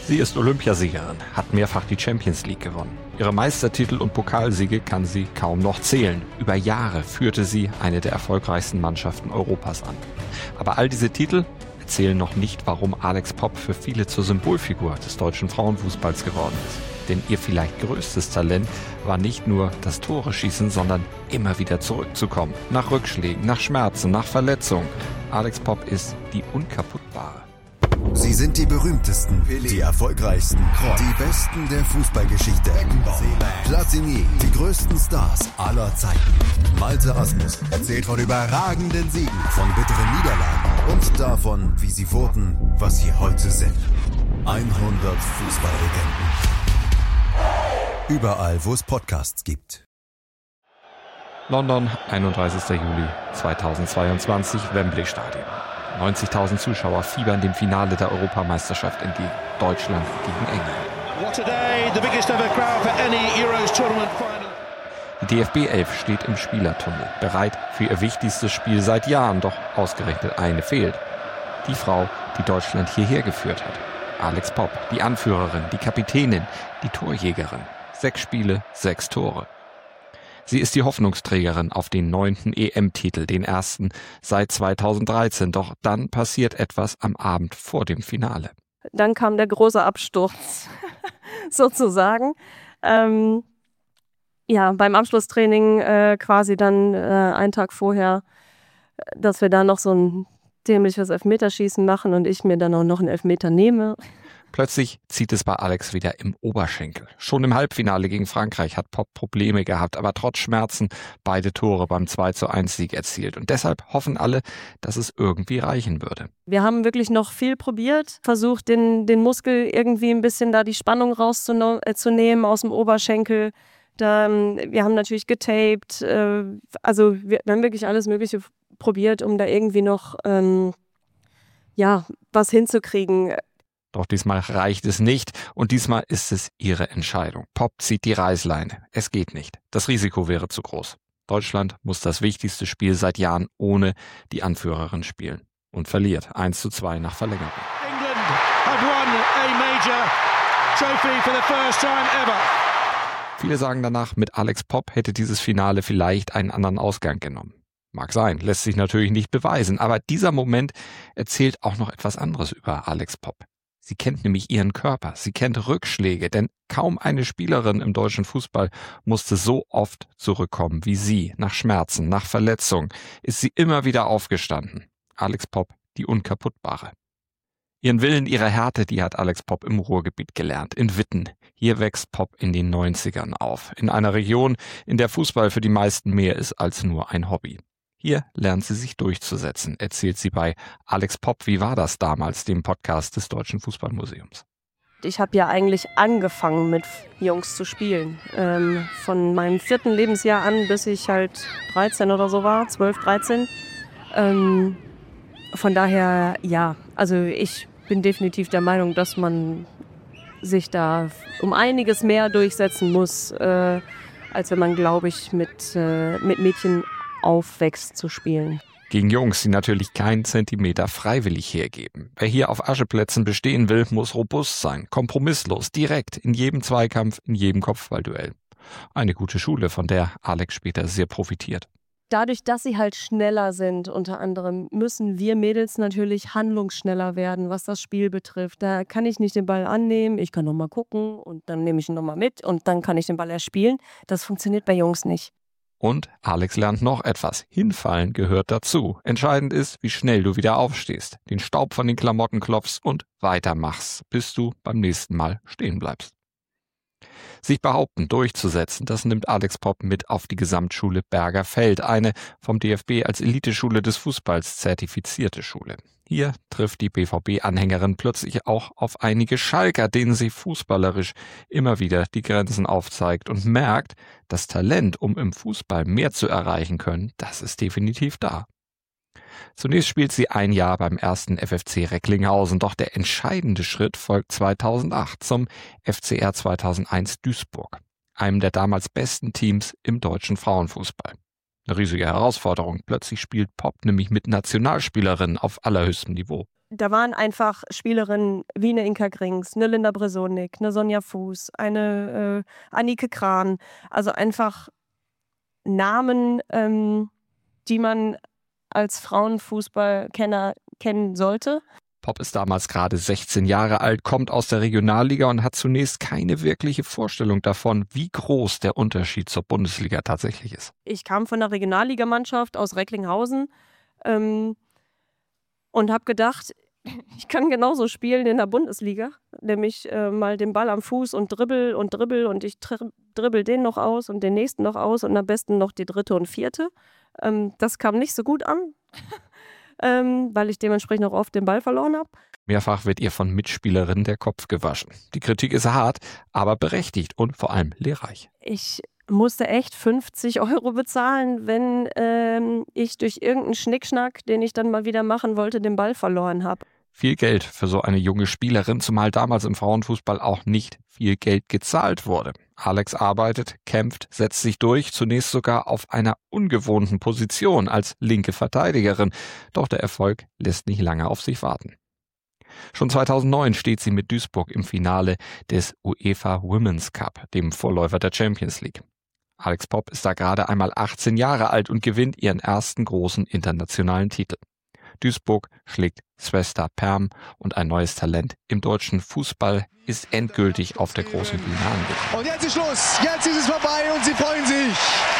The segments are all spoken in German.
Sie ist Olympiasiegerin, hat mehrfach die Champions League gewonnen. Ihre Meistertitel und Pokalsiege kann sie kaum noch zählen. Über Jahre führte sie eine der erfolgreichsten Mannschaften Europas an. Aber all diese Titel erzählen noch nicht, warum Alex Popp für viele zur Symbolfigur des deutschen Frauenfußballs geworden ist. Denn ihr vielleicht größtes Talent war nicht nur das Tore-Schießen, sondern immer wieder zurückzukommen. Nach Rückschlägen, nach Schmerzen, nach Verletzungen. Alex Popp ist die Unkaputtbare. Sie sind die berühmtesten, die erfolgreichsten, die Besten der Fußballgeschichte. Platini, die größten Stars aller Zeiten. Malte Asmus erzählt von überragenden Siegen, von bitteren Niederlagen und davon, wie sie wurden, was sie heute sind. 100 Fußballlegenden. Überall, wo es Podcasts gibt. London, 31. Juli 2022, Wembley Stadion. 90.000 Zuschauer fiebern dem Finale der Europameisterschaft entgegen. Deutschland gegen England. What a day, the biggest ever crowd for any Euros Tournament final. Die DFB 11 steht im Spielertunnel, bereit für ihr wichtigstes Spiel seit Jahren, doch ausgerechnet eine fehlt. Die Frau, die Deutschland hierher geführt hat. Alex Popp, die Anführerin, die Kapitänin, die Torjägerin. 6 Spiele, 6 Tore. Sie ist die Hoffnungsträgerin auf den 9. EM-Titel, den ersten seit 2013. Doch dann passiert etwas am Abend vor dem Finale. Dann kam der große Absturz, sozusagen. Beim Abschlusstraining quasi dann einen Tag vorher, dass wir da noch so ein dämliches Elfmeterschießen machen und ich mir dann auch noch einen Elfmeter nehme. Plötzlich zieht es bei Alex wieder im Oberschenkel. Schon im Halbfinale gegen Frankreich hat Popp Probleme gehabt, aber trotz Schmerzen beide Tore beim 2:1-Sieg erzielt. Und deshalb hoffen alle, dass es irgendwie reichen würde. Wir haben wirklich noch viel probiert, versucht den Muskel irgendwie ein bisschen da die Spannung rauszunehmen aus dem Oberschenkel. Wir haben natürlich getaped, wir haben wirklich alles Mögliche probiert, um da irgendwie noch was hinzukriegen. Doch diesmal reicht es nicht und diesmal ist es ihre Entscheidung. Popp zieht die Reißleine. Es geht nicht. Das Risiko wäre zu groß. Deutschland muss das wichtigste Spiel seit Jahren ohne die Anführerin spielen und verliert 1:2 nach Verlängerung. England have won a major trophy for the first time ever. Viele sagen danach, mit Alex Popp hätte dieses Finale vielleicht einen anderen Ausgang genommen. Mag sein, lässt sich natürlich nicht beweisen, aber dieser Moment erzählt auch noch etwas anderes über Alex Popp. Sie kennt nämlich ihren Körper, sie kennt Rückschläge, denn kaum eine Spielerin im deutschen Fußball musste so oft zurückkommen wie sie. Nach Schmerzen, nach Verletzungen ist sie immer wieder aufgestanden. Alex Popp, die Unkaputtbare. Ihren Willen, ihre Härte, die hat Alex Popp im Ruhrgebiet gelernt, in Witten. Hier wächst Popp in den 90ern auf, in einer Region, in der Fußball für die meisten mehr ist als nur ein Hobby. Hier lernt sie sich durchzusetzen, erzählt sie bei Alex Popp. Wie war das damals, dem Podcast des Deutschen Fußballmuseums? Ich habe ja eigentlich angefangen mit Jungs zu spielen. Von meinem 4. Lebensjahr an, bis ich halt 13 oder so war, 12, 13. Von daher, ja, also ich bin definitiv der Meinung, dass man sich da um einiges mehr durchsetzen muss, als wenn man, glaube ich, mit Mädchen aufwächst zu spielen. Gegen Jungs, die natürlich keinen Zentimeter freiwillig hergeben. Wer hier auf Ascheplätzen bestehen will, muss robust sein, kompromisslos, direkt, in jedem Zweikampf, in jedem Kopfballduell. Eine gute Schule, von der Alex später sehr profitiert. Dadurch, dass sie halt schneller sind, unter anderem, müssen wir Mädels natürlich handlungsschneller werden, was das Spiel betrifft. Da kann ich nicht den Ball annehmen, ich kann nochmal gucken und dann nehme ich ihn nochmal mit und dann kann ich den Ball erst spielen. Das funktioniert bei Jungs nicht. Und Alex lernt noch etwas. Hinfallen gehört dazu. Entscheidend ist, wie schnell du wieder aufstehst, den Staub von den Klamotten klopfst und weitermachst, bis du beim nächsten Mal stehen bleibst. Sich behaupten, durchzusetzen, das nimmt Alex Popp mit auf die Gesamtschule Bergerfeld, eine vom DFB als Eliteschule des Fußballs zertifizierte Schule. Hier trifft die BVB-Anhängerin plötzlich auch auf einige Schalker, denen sie fußballerisch immer wieder die Grenzen aufzeigt und merkt, das Talent, um im Fußball mehr zu erreichen können, das ist definitiv da. Zunächst spielt sie ein Jahr beim 1. FFC Recklinghausen, doch der entscheidende Schritt folgt 2008 zum FCR 2001 Duisburg, einem der damals besten Teams im deutschen Frauenfußball. Eine riesige Herausforderung. Plötzlich spielt Popp nämlich mit Nationalspielerinnen auf allerhöchstem Niveau. da waren einfach Spielerinnen wie eine Inka Grings, eine Linda Bresonik, eine Sonja Fuß, eine Annike Kran. Also einfach Namen, die man als Frauenfußballkenner kennen sollte. Popp ist damals gerade 16 Jahre alt, kommt aus der Regionalliga und hat zunächst keine wirkliche Vorstellung davon, wie groß der Unterschied zur Bundesliga tatsächlich ist. Ich kam von der Regionalligamannschaft aus Recklinghausen und habe gedacht, ich kann genauso spielen in der Bundesliga, nämlich mal den Ball am Fuß und dribbel und ich dribbel den noch aus und den nächsten noch aus und am besten noch die dritte und vierte. Das kam nicht so gut an, weil ich dementsprechend auch oft den Ball verloren habe. Mehrfach wird ihr von Mitspielerinnen der Kopf gewaschen. Die Kritik ist hart, aber berechtigt und vor allem lehrreich. Ich musste echt 50 € bezahlen, wenn ich durch irgendeinen Schnickschnack, den ich dann mal wieder machen wollte, den Ball verloren habe. Viel Geld für so eine junge Spielerin, zumal damals im Frauenfußball auch nicht viel Geld gezahlt wurde. Alex arbeitet, kämpft, setzt sich durch, zunächst sogar auf einer ungewohnten Position als linke Verteidigerin. Doch der Erfolg lässt nicht lange auf sich warten. Schon 2009 steht sie mit Duisburg im Finale des UEFA Women's Cup, dem Vorläufer der Champions League. Alex Popp ist da gerade einmal 18 Jahre alt und gewinnt ihren ersten großen internationalen Titel. Duisburg schlägt Svesta Perm und ein neues Talent im deutschen Fußball ist endgültig auf der großen Bühne angekommen. Und jetzt ist Schluss, jetzt ist es vorbei und sie freuen sich.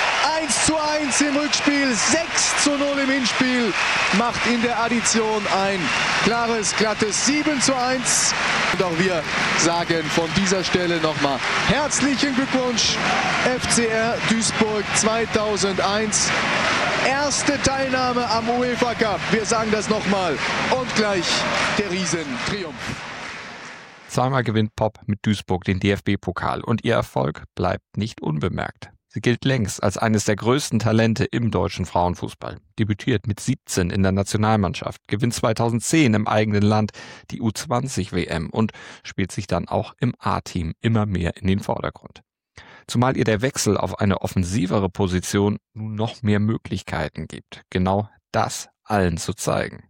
1:1 im Rückspiel, 6:0 im Hinspiel, macht in der Addition ein klares, glattes 7:1. Und auch wir sagen von dieser Stelle nochmal herzlichen Glückwunsch, FCR Duisburg 2001. Erste Teilnahme am UEFA Cup. Wir sagen das nochmal. Und gleich der Riesentriumph. Zweimal gewinnt Popp mit Duisburg den DFB-Pokal und ihr Erfolg bleibt nicht unbemerkt. Sie gilt längst als eines der größten Talente im deutschen Frauenfußball. Debütiert mit 17 in der Nationalmannschaft, gewinnt 2010 im eigenen Land die U20-WM und spielt sich dann auch im A-Team immer mehr in den Vordergrund. Zumal ihr der Wechsel auf eine offensivere Position nun noch mehr Möglichkeiten gibt, genau das allen zu zeigen.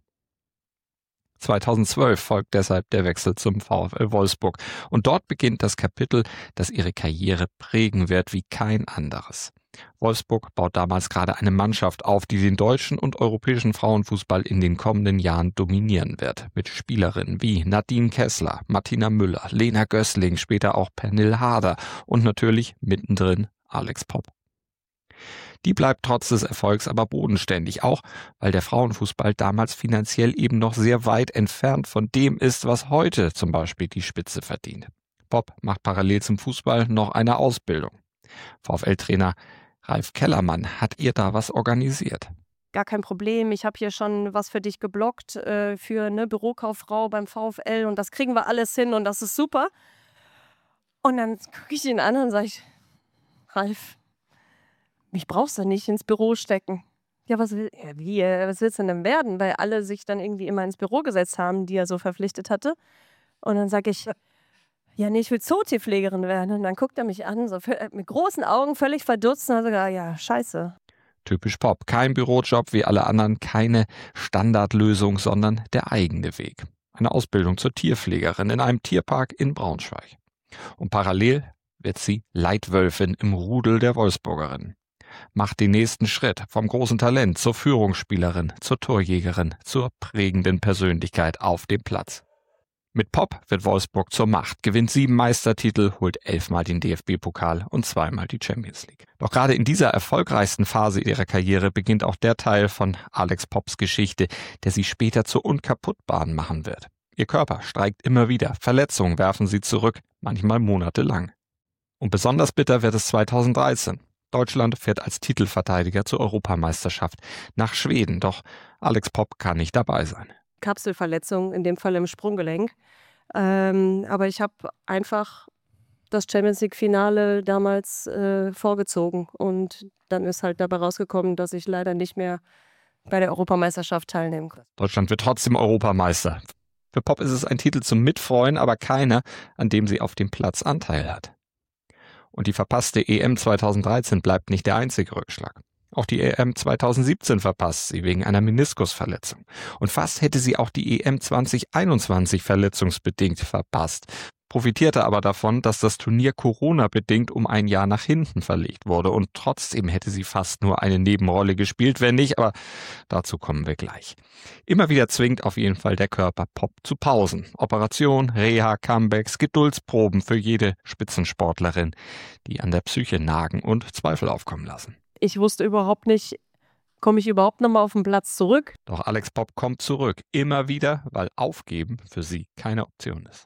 2012 folgt deshalb der Wechsel zum VfL Wolfsburg und dort beginnt das Kapitel, das ihre Karriere prägen wird wie kein anderes. Wolfsburg baut damals gerade eine Mannschaft auf, die den deutschen und europäischen Frauenfußball in den kommenden Jahren dominieren wird. Mit Spielerinnen wie Nadine Kessler, Martina Müller, Lena Gößling, später auch Pernille Harder und natürlich mittendrin Alex Popp. Die bleibt trotz des Erfolgs aber bodenständig, auch weil der Frauenfußball damals finanziell eben noch sehr weit entfernt von dem ist, was heute zum Beispiel die Spitze verdient. Popp macht parallel zum Fußball noch eine Ausbildung. VfL-Trainer Ralf Kellermann hat ihr da was organisiert. Gar kein Problem, ich habe hier schon was für dich geblockt für eine Bürokauffrau beim VfL und das kriegen wir alles hin und das ist super. Und dann gucke ich ihn an und sage ich, Ralf, mich brauchst du nicht ins Büro stecken. Ja, was willst du denn werden? Weil alle sich dann irgendwie immer ins Büro gesetzt haben, die er so verpflichtet hatte. Und dann sage ich, ja, nee, ich will Zootierpflegerin werden. Und dann guckt er mich an, so mit großen Augen, völlig verdutzt. Und dann sagt er, ja, scheiße. Typisch Popp. Kein Bürojob wie alle anderen, keine Standardlösung, sondern der eigene Weg. Eine Ausbildung zur Tierpflegerin in einem Tierpark in Braunschweig. Und parallel wird sie Leitwölfin im Rudel der Wolfsburgerin. Macht den nächsten Schritt vom großen Talent zur Führungsspielerin, zur Torjägerin, zur prägenden Persönlichkeit auf dem Platz. Mit Popp wird Wolfsburg zur Macht, gewinnt 7 Meistertitel, holt 11-mal den DFB-Pokal und 2-mal die Champions League. Doch gerade in dieser erfolgreichsten Phase ihrer Karriere beginnt auch der Teil von Alex Popps Geschichte, der sie später zur Unkaputtbaren machen wird. Ihr Körper streikt immer wieder, Verletzungen werfen sie zurück, manchmal monatelang. Und besonders bitter wird es 2013. Deutschland fährt als Titelverteidiger zur Europameisterschaft nach Schweden, doch Alex Popp kann nicht dabei sein. Kapselverletzung, in dem Fall im Sprunggelenk. Aber ich habe einfach das Champions League-Finale damals vorgezogen. Und dann ist halt dabei rausgekommen, dass ich leider nicht mehr bei der Europameisterschaft teilnehmen kann. Deutschland wird trotzdem Europameister. Für Popp ist es ein Titel zum Mitfreuen, aber keiner, an dem sie auf dem Platz Anteil hat. Und die verpasste EM 2013 bleibt nicht der einzige Rückschlag. Auch die EM 2017 verpasst sie wegen einer Meniskusverletzung. Und fast hätte sie auch die EM 2021 verletzungsbedingt verpasst. Profitierte aber davon, dass das Turnier Corona-bedingt um ein Jahr nach hinten verlegt wurde. Und trotzdem hätte sie fast nur eine Nebenrolle gespielt, wenn nicht, aber dazu kommen wir gleich. Immer wieder zwingt auf jeden Fall der Körper Pop zu Pausen. Operation, Reha, Comebacks, Geduldsproben für jede Spitzensportlerin, die an der Psyche nagen und Zweifel aufkommen lassen. Ich wusste überhaupt nicht, komme ich überhaupt nochmal auf den Platz zurück? Doch Alex Popp kommt zurück, immer wieder, weil Aufgeben für sie keine Option ist.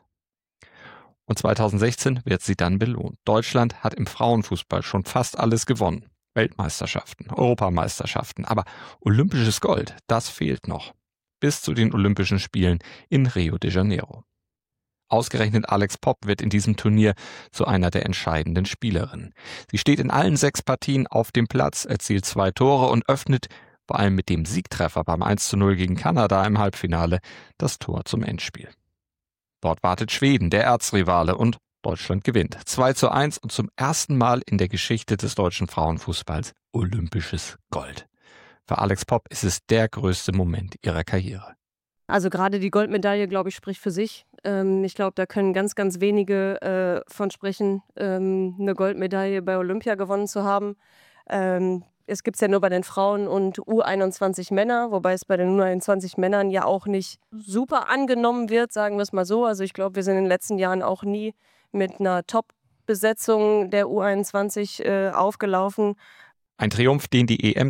Und 2016 wird sie dann belohnt. Deutschland hat im Frauenfußball schon fast alles gewonnen. Weltmeisterschaften, Europameisterschaften, aber olympisches Gold, das fehlt noch. Bis zu den Olympischen Spielen in Rio de Janeiro. Ausgerechnet Alex Popp wird in diesem Turnier zu einer der entscheidenden Spielerinnen. Sie steht in allen 6 Partien auf dem Platz, erzielt 2 Tore und öffnet, vor allem mit dem Siegtreffer beim 1:0 gegen Kanada im Halbfinale, das Tor zum Endspiel. Dort wartet Schweden, der Erzrivale, und Deutschland gewinnt. 2:1 und zum ersten Mal in der Geschichte des deutschen Frauenfußballs olympisches Gold. Für Alex Popp ist es der größte Moment ihrer Karriere. Also gerade die Goldmedaille, glaube ich, spricht für sich. Ich glaube, da können ganz, ganz wenige von sprechen, eine Goldmedaille bei Olympia gewonnen zu haben. Es gibt es ja nur bei den Frauen und U21 Männer, wobei es bei den U21 Männern ja auch nicht super angenommen wird, sagen wir es mal so. Also ich glaube, wir sind in den letzten Jahren auch nie mit einer Top-Besetzung der U21 aufgelaufen. Ein Triumph, den die EM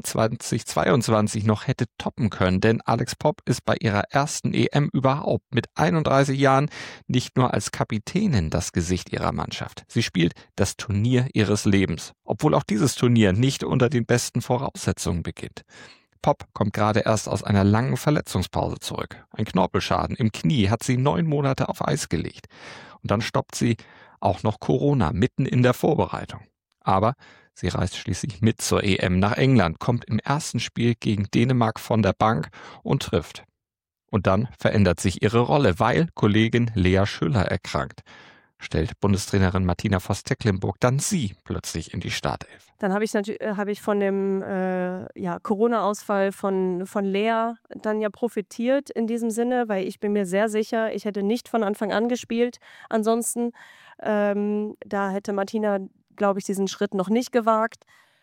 2022 noch hätte toppen können, denn Alex Popp ist bei ihrer ersten EM überhaupt mit 31 Jahren nicht nur als Kapitänin das Gesicht ihrer Mannschaft. Sie spielt das Turnier ihres Lebens, obwohl auch dieses Turnier nicht unter den besten Voraussetzungen beginnt. Popp kommt gerade erst aus einer langen Verletzungspause zurück. Ein Knorpelschaden im Knie hat sie 9 Monate auf Eis gelegt. Und dann stoppt sie auch noch Corona mitten in der Vorbereitung. Aber sie reist schließlich mit zur EM nach England, kommt im ersten Spiel gegen Dänemark von der Bank und trifft. Und dann verändert sich ihre Rolle, weil Kollegin Lea Schüller erkrankt. Stellt Bundestrainerin Martina Voss-Tecklenburg dann sie plötzlich in die Startelf. Dann habe ich von dem Corona-Ausfall von Lea dann ja profitiert in diesem Sinne, weil ich bin mir sehr sicher, ich hätte nicht von Anfang an gespielt. Ansonsten, da hätte Martina, glaube ich, diesen Schritt noch nicht gewagt.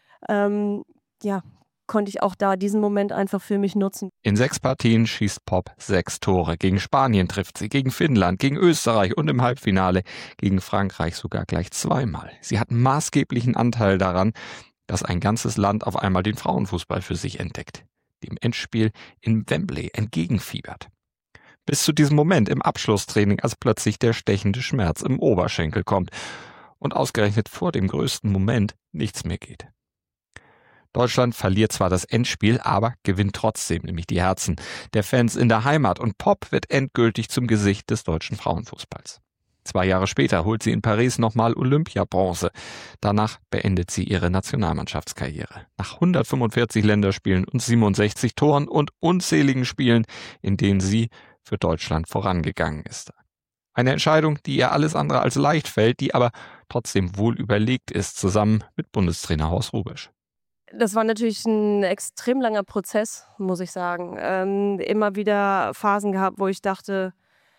Konnte ich auch da diesen Moment einfach für mich nutzen. In 6 Partien schießt Popp 6 Tore. Gegen Spanien trifft sie, gegen Finnland, gegen Österreich und im Halbfinale gegen Frankreich sogar gleich 2-mal. Sie hat maßgeblichen Anteil daran, dass ein ganzes Land auf einmal den Frauenfußball für sich entdeckt, dem Endspiel in Wembley entgegenfiebert. Bis zu diesem Moment im Abschlusstraining, als plötzlich der stechende Schmerz im Oberschenkel kommt und ausgerechnet vor dem größten Moment nichts mehr geht. Deutschland verliert zwar das Endspiel, aber gewinnt trotzdem nämlich die Herzen der Fans in der Heimat und Popp wird endgültig zum Gesicht des deutschen Frauenfußballs. 2 Jahre später holt sie in Paris nochmal Olympiabronze. Danach beendet sie ihre Nationalmannschaftskarriere. Nach 145 Länderspielen und 67 Toren und unzähligen Spielen, in denen sie für Deutschland vorangegangen ist. Eine Entscheidung, die ihr alles andere als leicht fällt, die aber trotzdem wohl überlegt ist, zusammen mit Bundestrainer Horst Hrubesch. Das war natürlich ein extrem langer Prozess, muss ich sagen. Immer wieder Phasen gehabt, wo ich dachte,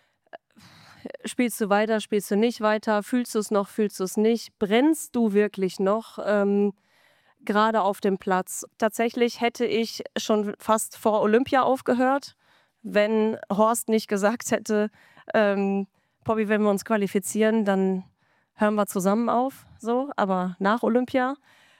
spielst du weiter, spielst du nicht weiter, fühlst du es noch, fühlst du es nicht, brennst du wirklich noch, gerade auf dem Platz. Tatsächlich hätte ich schon fast vor Olympia aufgehört, wenn Horst nicht gesagt hätte, Poppy, wenn wir uns qualifizieren, dann hören wir zusammen auf, so, aber nach Olympia.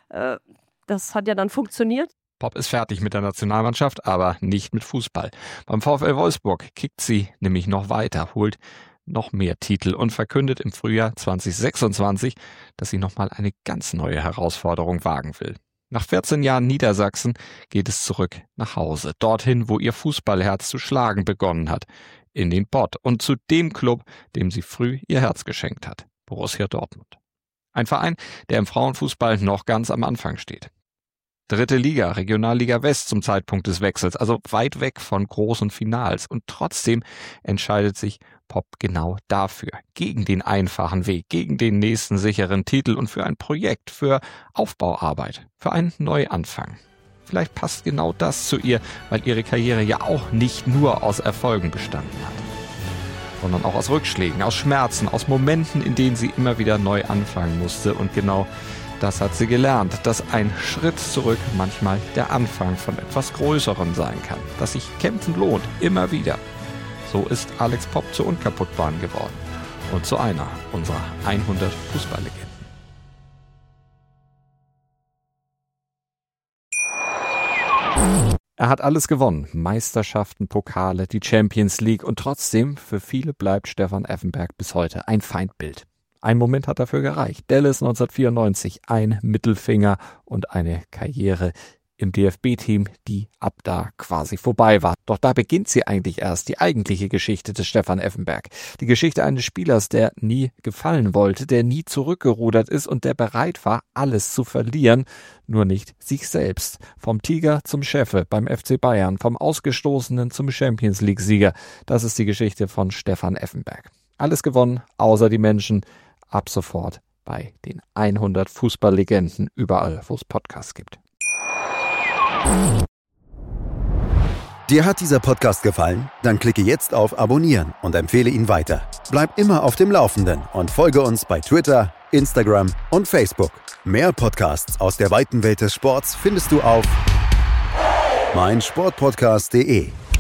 Das hat ja dann funktioniert. Popp ist fertig mit der Nationalmannschaft, aber nicht mit Fußball. Beim VfL Wolfsburg kickt sie nämlich noch weiter, holt noch mehr Titel und verkündet im Frühjahr 2026, dass sie nochmal eine ganz neue Herausforderung wagen will. Nach 14 Jahren Niedersachsen geht es zurück nach Hause, dorthin, wo ihr Fußballherz zu schlagen begonnen hat, in den Pott und zu dem Club, dem sie früh ihr Herz geschenkt hat, Borussia Dortmund. Ein Verein, der im Frauenfußball noch ganz am Anfang steht. 3. Liga, Regionalliga West zum Zeitpunkt des Wechsels, also weit weg von großen Finals. Und trotzdem entscheidet sich Popp genau dafür, gegen den einfachen Weg, gegen den nächsten sicheren Titel und für ein Projekt, für Aufbauarbeit, für einen Neuanfang. Vielleicht passt genau das zu ihr, weil ihre Karriere ja auch nicht nur aus Erfolgen bestanden hat, sondern auch aus Rückschlägen, aus Schmerzen, aus Momenten, in denen sie immer wieder neu anfangen musste. Und genau das hat sie gelernt, dass ein Schritt zurück manchmal der Anfang von etwas Größerem sein kann, dass sich Kämpfen lohnt, immer wieder. So ist Alex Popp zur Unkaputtbahn geworden und zu einer unserer 100 Fußballlegenden. Er hat alles gewonnen, Meisterschaften, Pokale, die Champions League und trotzdem, für viele bleibt Stefan Effenberg bis heute ein Feindbild. Ein Moment hat dafür gereicht. Dallas 1994, ein Mittelfinger und eine Karriere im DFB-Team, die ab da quasi vorbei war. Doch da beginnt sie eigentlich erst, die eigentliche Geschichte des Stefan Effenberg. Die Geschichte eines Spielers, der nie gefallen wollte, der nie zurückgerudert ist und der bereit war, alles zu verlieren, nur nicht sich selbst. Vom Tiger zum Chefe beim FC Bayern, vom Ausgestoßenen zum Champions-League-Sieger. Das ist die Geschichte von Stefan Effenberg. Alles gewonnen, außer die Menschen. Ab sofort bei den 100 Fußballlegenden, überall, wo es Podcasts gibt. Dir hat dieser Podcast gefallen? Dann klicke jetzt auf Abonnieren und empfehle ihn weiter. Bleib immer auf dem Laufenden und folge uns bei Twitter, Instagram und Facebook. Mehr Podcasts aus der weiten Welt des Sports findest du auf meinsportpodcast.de.